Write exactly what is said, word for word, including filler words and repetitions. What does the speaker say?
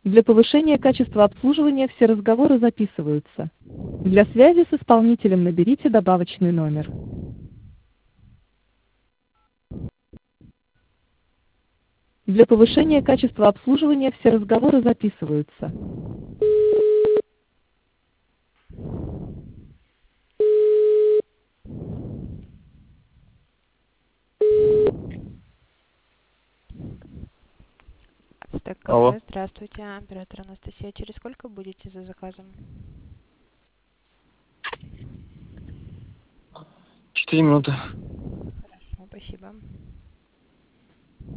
Для повышения качества обслуживания все разговоры записываются. Для связи с исполнителем наберите добавочный номер. Для повышения качества обслуживания все разговоры записываются. Ацтек Алло. кафе, здравствуйте, оператор Анастасия. Через сколько будете за заказом? Четыре минуты. Хорошо, спасибо.